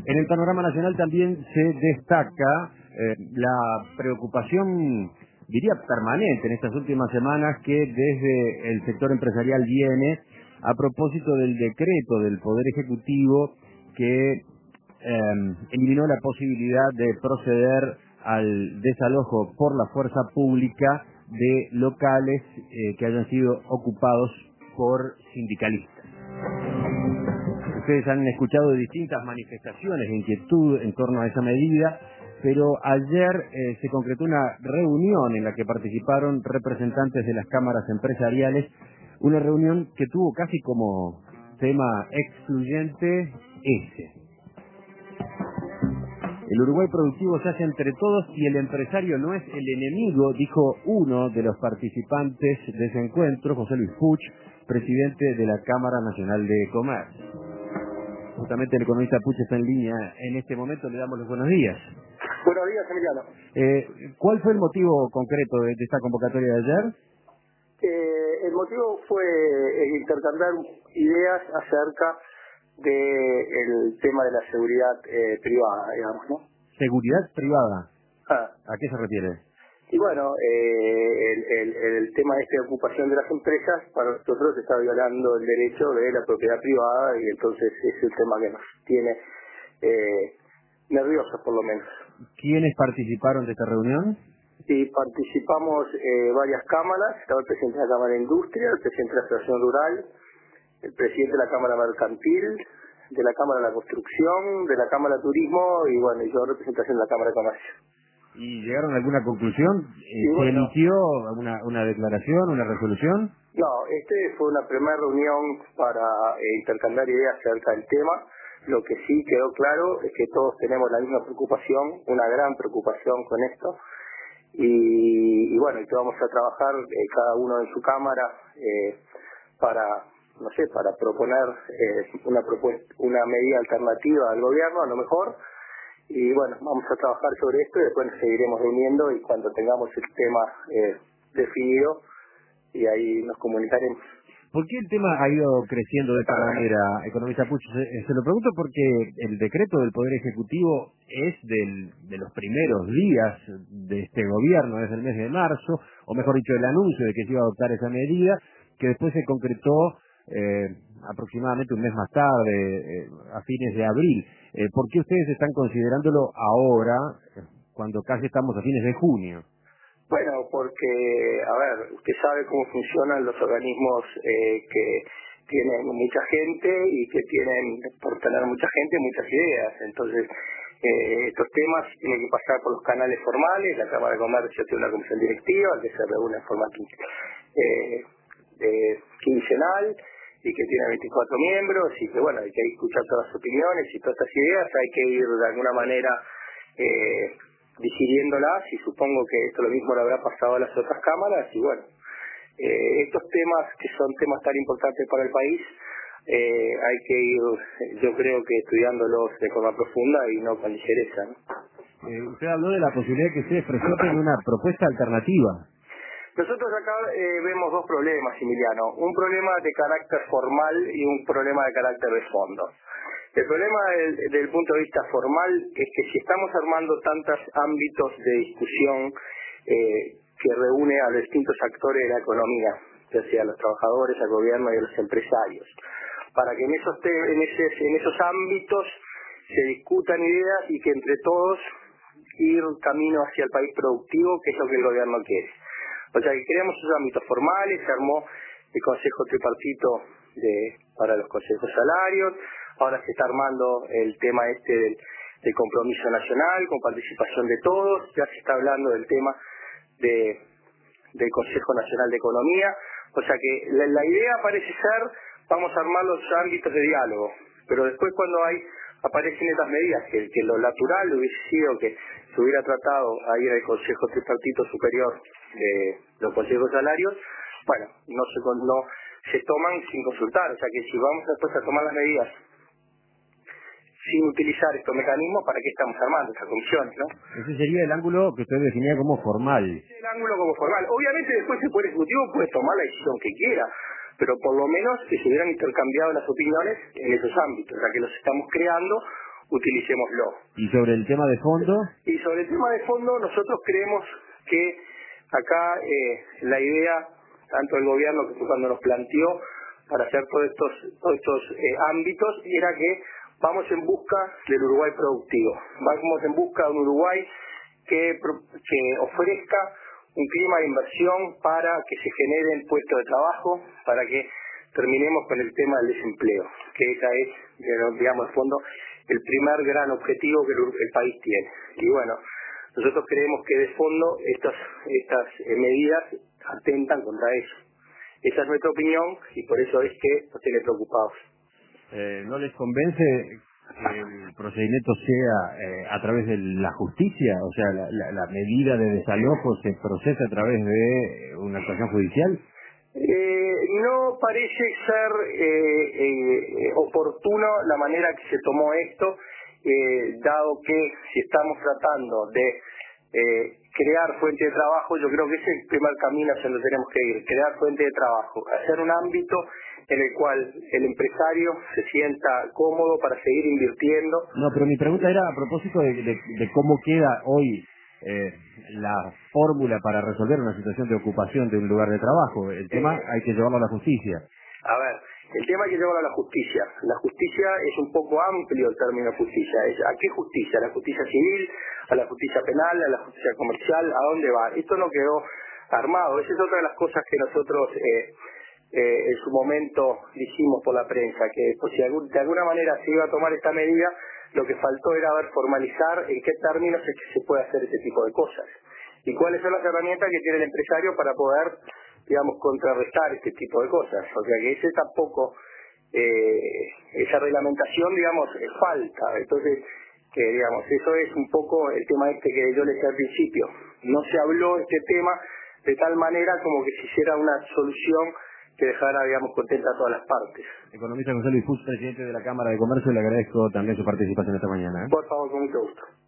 En el panorama nacional también se destaca la preocupación, diría permanente en estas últimas semanas, que desde el sector empresarial viene a propósito del decreto del Poder Ejecutivo que eliminó la posibilidad de proceder al desalojo por la fuerza pública de locales que hayan sido ocupados por sindicalistas. Ustedes han escuchado de distintas manifestaciones de inquietud en torno a esa medida, pero ayer se concretó una reunión en la que participaron representantes de las cámaras empresariales, una reunión que tuvo casi como tema excluyente ese. El Uruguay productivo se hace entre todos y el empresario no es el enemigo, dijo uno de los participantes de ese encuentro, José Luis Puch, presidente de la Cámara Nacional de Comercio. Justamente el economista Puch está en línea en este momento, le damos los buenos días. Buenos días, Emiliano. ¿Cuál fue el motivo concreto de esta convocatoria de ayer? El motivo fue intercambiar ideas acerca del tema de la seguridad privada, digamos, ¿no? ¿Seguridad privada? Ah. ¿A qué se refiere? Y bueno, el tema de ocupación de las empresas para nosotros está violando el derecho de la propiedad privada y entonces es el tema que nos tiene nerviosos por lo menos. ¿Quiénes participaron de esta reunión? Y participamos varias cámaras, estaba el presidente de la Cámara de Industria, el presidente de la Asociación Rural, el presidente de la Cámara Mercantil, de la Cámara de la Construcción, de la Cámara de Turismo y bueno, y yo representación de la Cámara de Comercio. ¿Y llegaron a alguna conclusión? ¿Se bueno, emitió una declaración, una resolución? No, fue una primera reunión para intercambiar ideas acerca del tema. Lo que sí quedó claro es que todos tenemos la misma preocupación, una gran preocupación con esto. Y bueno, y que vamos a trabajar cada uno en su cámara para proponer una medida alternativa al gobierno, a lo mejor. Y bueno, vamos a trabajar sobre esto y después nos seguiremos reuniendo y cuando tengamos el tema definido, y ahí nos comunicaremos. ¿Por qué el tema ha ido creciendo de esta manera, economista Puch? Se lo pregunto porque el decreto del Poder Ejecutivo es de los primeros días de este gobierno, desde el mes de marzo, o mejor dicho, el anuncio de que se iba a adoptar esa medida, que después se concretó aproximadamente un mes más tarde, a fines de abril. ¿Por qué ustedes están considerándolo ahora, cuando casi estamos a fines de junio? Bueno, porque, a ver, usted sabe cómo funcionan los organismos que tienen mucha gente y que tienen, por tener mucha gente, muchas ideas. Entonces, estos temas tienen que pasar por los canales formales. La Cámara de Comercio tiene una comisión directiva que se reúne en forma quincenal y que tiene 24 miembros y que, bueno, hay que escuchar todas las opiniones y todas estas ideas. Hay que ir de alguna manera digiriéndolas y supongo que esto lo mismo le habrá pasado a las otras cámaras y bueno, estos temas que son temas tan importantes para el país hay que ir, yo creo que estudiándolos de forma profunda y no con ligereza, ¿no? Usted habló de la posibilidad de que ustedes presenten una propuesta alternativa. Nosotros acá vemos dos problemas, Emiliano, un problema de carácter formal y un problema de carácter de fondo. El problema desde el punto de vista formal es que si estamos armando tantos ámbitos de discusión que reúne a los distintos actores de la economía, ya sea a los trabajadores, al gobierno y a los empresarios, para que en esos ámbitos se discutan ideas y que entre todos ir camino hacia el país productivo, que es lo que el gobierno quiere. O sea, que creamos esos ámbitos formales, se armó el Consejo Tripartito para los consejos salarios. Ahora se está armando el tema del compromiso nacional con participación de todos, ya se está hablando del tema del Consejo Nacional de Economía, o sea que la idea parece ser, vamos a armar los ámbitos de diálogo, pero después cuando aparecen estas medidas, que lo natural hubiese sido que se hubiera tratado a ir al Consejo Tripartito Superior de los consejos salarios, bueno, no se toman sin consultar, o sea que si vamos después a tomar las medidas sin utilizar estos mecanismos, ¿para qué estamos armando estas comisiones, no? Ese sería el ángulo que usted definía como formal. Ese es el ángulo como formal. Obviamente después el Poder Ejecutivo puede tomar la decisión que quiera, pero por lo menos que se hubieran intercambiado las opiniones en esos ámbitos, ya que los estamos creando utilicémoslo. ¿Y sobre el tema de fondo? Y sobre el tema de fondo, nosotros creemos que acá la idea, tanto del gobierno que fue cuando nos planteó para hacer todos estos ámbitos, era que vamos en busca del Uruguay productivo, vamos en busca de un Uruguay que ofrezca un clima de inversión para que se generen puestos de trabajo, para que terminemos con el tema del desempleo, que esa es, digamos, en fondo, el primer gran objetivo que el país tiene. Y bueno, nosotros creemos que de fondo estas medidas atentan contra eso. Esa es nuestra opinión y por eso es que nos tiene preocupados. ¿No les convence que el procedimiento sea a través de la justicia? O sea, la medida de desalojo se procesa a través de una actuación judicial. No parece ser oportuno la manera que se tomó esto, dado que si estamos tratando de crear fuente de trabajo, yo creo que ese es el primer camino hacia donde tenemos que ir, crear fuente de trabajo, hacer un ámbito en el cual el empresario se sienta cómodo para seguir invirtiendo. No, pero mi pregunta era a propósito de cómo queda hoy la fórmula para resolver una situación de ocupación de un lugar de trabajo. El tema hay que llevarlo a la justicia. A ver, el tema hay que llevarlo a la justicia. La justicia es un poco amplio el término justicia. ¿A qué justicia? ¿A la justicia civil? ¿A la justicia penal? ¿A la justicia comercial? ¿A dónde va? Esto no quedó armado. Esa es otra de las cosas que nosotros en su momento dijimos por la prensa, que pues, si de alguna manera se iba a tomar esta medida, lo que faltó era formalizar en qué términos es que se puede hacer ese tipo de cosas y cuáles son las herramientas que tiene el empresario para poder, digamos, contrarrestar este tipo de cosas. O sea que ese tampoco, esa reglamentación, digamos, falta. Entonces, que digamos, eso es un poco el tema que yo les decía al principio. No se habló este tema de tal manera como que se hiciera una solución que dejara, digamos, contenta a todas las partes. Economista José Luis Puig, presidente de la Cámara de Comercio, le agradezco también su participación esta mañana. Por favor, con mucho gusto.